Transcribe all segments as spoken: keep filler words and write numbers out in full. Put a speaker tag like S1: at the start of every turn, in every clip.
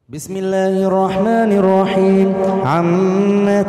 S1: بسم الله الرحمن الرحيم. عما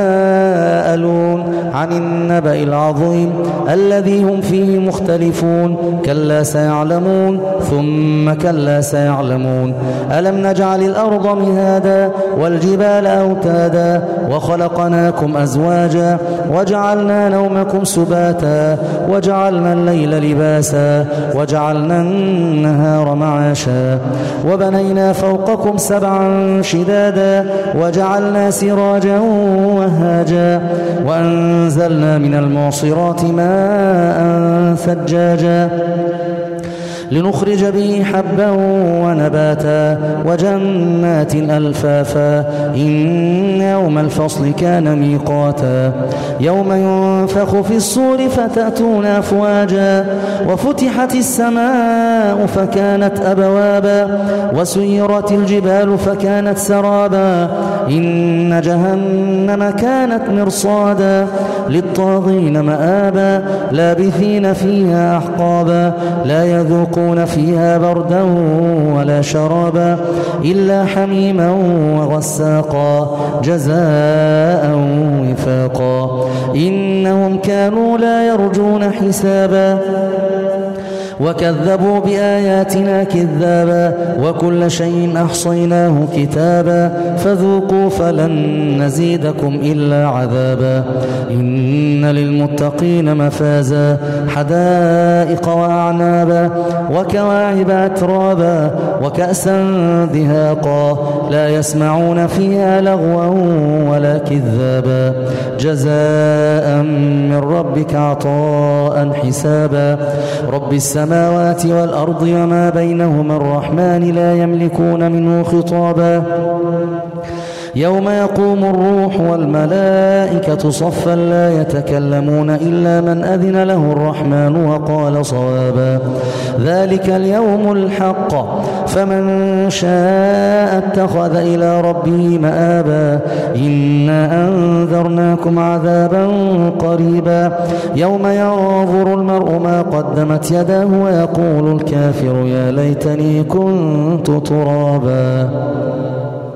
S1: تساءلون عن النبأ العظيم الذي هم فيه مختلفون كلا سيعلمون ثم كلا سيعلمون. ألم نجعل الأرض مهادا والجبال أوتادا وخلقناكم أزواجا وجعلنا نومكم سباتا وجعلنا الليل لباسا وجعلنا النهار معاشا وبنينا فوقكم سبعا شدادا وجعلنا سراجا وهاجا وأنزلنا من المعصرات ماء ثجاجا لنخرج به حبا ونباتا وجنات ألفافا إن يوم الفصل كان ميقاتا يوم ينفخ في الصور فتأتون أفواجا وفتحت السماء فكانت أبوابا وسيرت الجبال فكانت سرابا إن جهنم كانت مرصادا للطاغين مآبا لابثين فيها أحقابا لا يذوقون فيها بردا ولا شرابا إلا حميما وغساقا جزاء وفاقا إنهم كانوا لا يرجون حسابا وكذبوا بآياتنا كذابا وكل شيء أحصيناه كتابا فذوقوا فلن نزيدكم إلا عذابا إن للمتقين مفازا حدائق وأعنابا وكواعب أترابا وكأسا دهاقا لا يسمعون فيها لغوا ولا كذابا جزاء من ربك عطاء حسابا رب السماء السماوات والأرض وما بينهما الرحمن لا يملكون منه خطابا يوم يقوم الروح والملائكة صفا لا يتكلمون إلا من أذن له الرحمن وقال صوابا ذلك اليوم الحق فمن شاء اتخذ إلى ربه مآبا إنا أنذرناكم عذابا قريبا يوم ينظر المرء ما قدمت يداه ويقول الكافر يا ليتني كنت ترابا.